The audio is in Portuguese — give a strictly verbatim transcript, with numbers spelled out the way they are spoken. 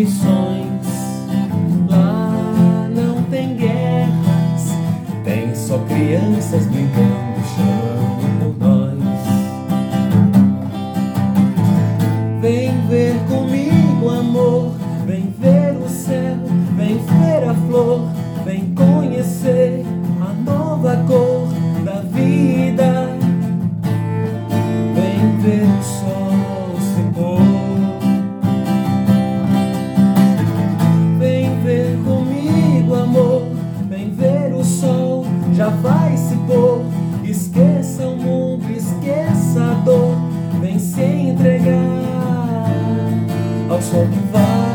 proibições. Lá não tem guerras, tem só crianças brincando, chamando por nós. Vem ver comigo, amor, vem ver o céu, vem ver a flor, vem conhecer a nova cor da vida. Vem ver o sol se pôr. Vem ver comigo, amor, vem ver o sol, já vai se pôr. Esqueça o mundo, esqueça a dor, vem se entregar ao sol que vai.